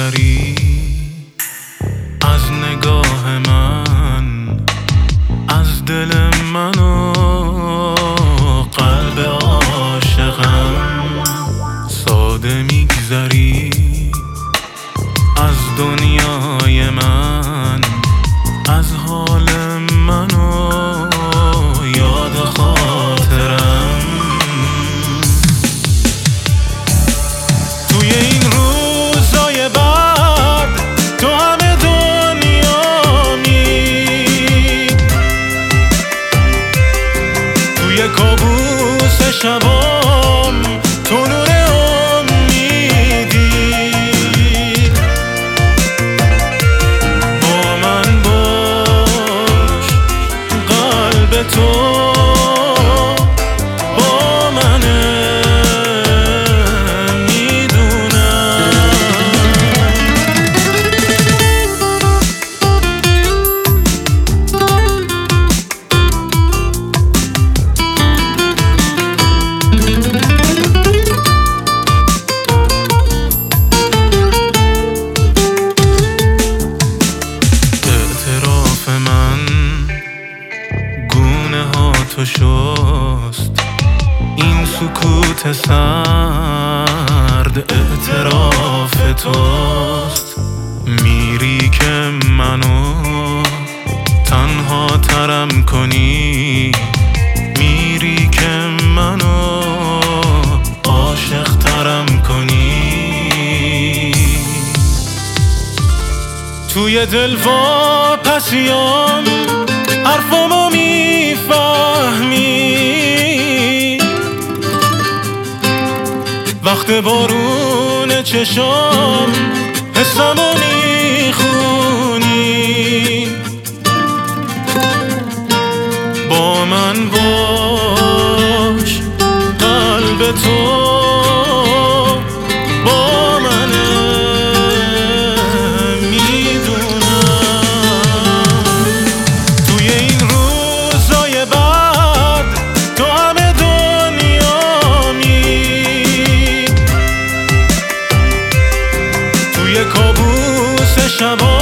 میگذری از نگاه من، از دل من و قلب عاشقم. ساده میگذری از دنیای من، از حال من و یاد خاطرم. توی این روزای بعد تو همه دنیامی، توی کابوس شبام تو نور امیدی. با من باش، قلب تو با منه. تو شست این سکوت سرد، اعتراف توست. میری که منو تنها ترم کنی، میری که منو عاشق ترم کنی. توی دل واپسیام حرفامو میفهمی، وقت بارون چشام حسامو میخونی. با من باش، قلب تو با منه. توی کابوس شبا